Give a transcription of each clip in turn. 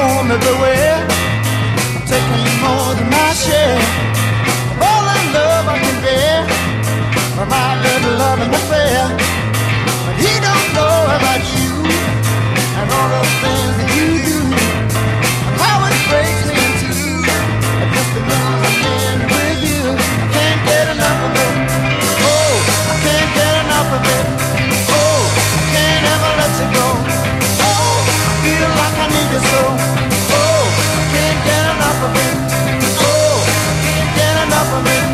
home everywhere. I'm taking more than my share of all the love I can bear from my little loving affair. But he don't know about you and all the things that you do, and how it breaks me in two. I just been losing with you. I can't get enough of it. Oh, I can't get enough of it. Oh, I can't ever let you go. Oh, I feel like I need you so. Oh, I can't get enough of it. Oh, I can't get enough of it.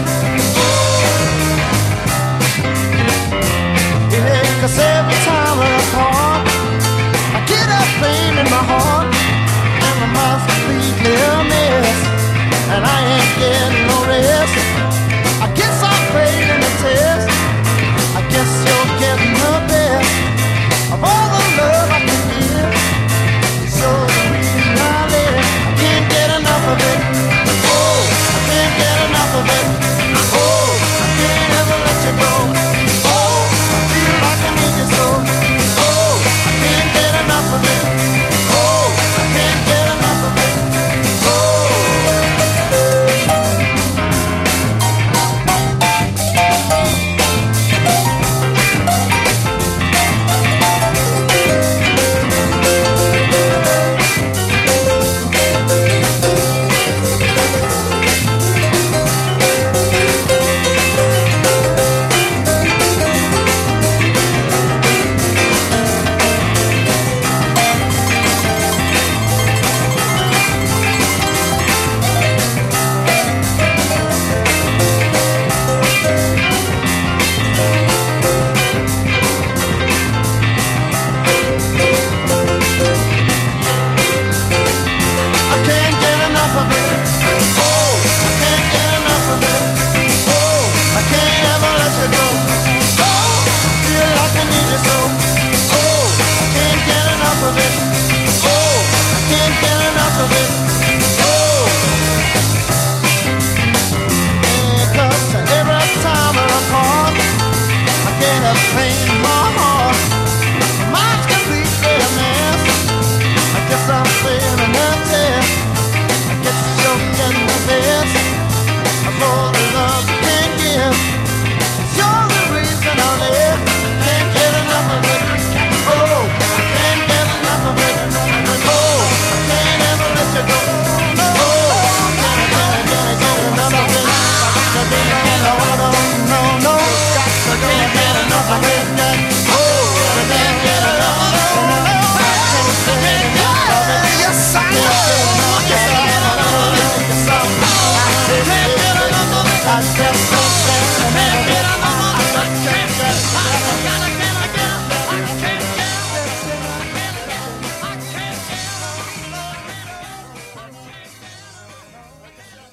Yeah, 'cause every time we're apart, I get a pain in my heart, and my mind's completely a mess, and I ain't getting no rest. I guess I'm failing the test. I guess you're getting the best of all the love I can give. You're the reason I live. I can't get enough of it. Oh, I can't get enough of it. Oh, I can't ever let you go. Oh, I feel like I need you so. Oh, I can't get enough of it. Oh, I can't get enough of it. Pain in my heart, mine's completely a mess. I guess I'm saying